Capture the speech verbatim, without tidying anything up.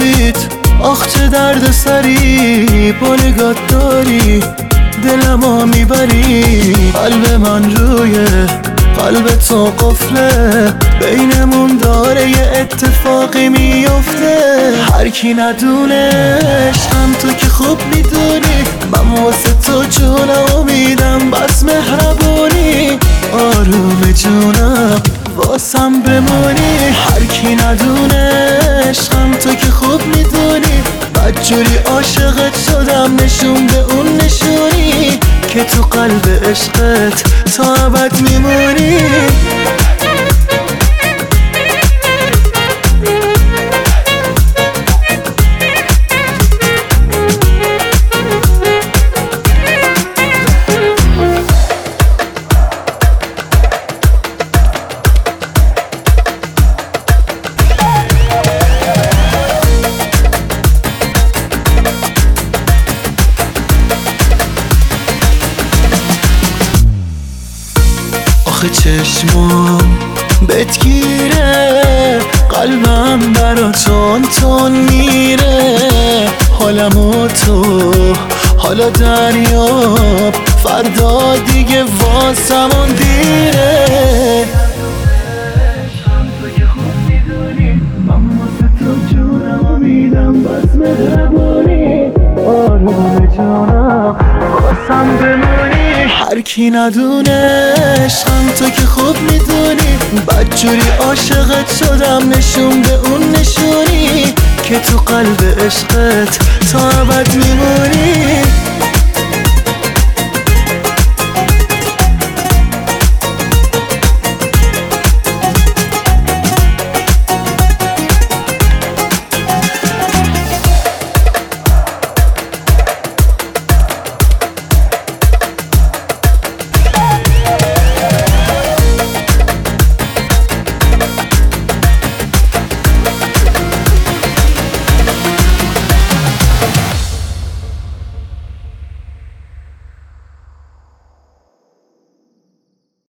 خوابید. آخ چه درد سری با نگات داری، دلمو میبری. قلب من روی قلب تو قفله، بینمون داره یه اتفاقی میفته. هر کی ندونش هم تو که خوب میدونی، من واسه تو جونمو میدم بس مهربونی. آروم جونم واسم بمونی. هر کی ندونش هم تو که خوب میدونی، بدجوری عاشقت شدم نشون به اون نشونی که تو قلب عشقت تا ابد میمونی. آخه چشمام بهت گیره، قلبم برا تون تون میره. حالمو تو حالا دریاب، فردا دیگه واسمون دیره. تو که خوب میدونی، من واسه تو جونمو میدم بس مهربونی. آروم جونم واسم بمونی. هر کی ندونش هم تو که خوب میدونی، بدجوری عاشقت شدم نشون به اون نشونی که تو قلب عشقت تا ابد میمونی.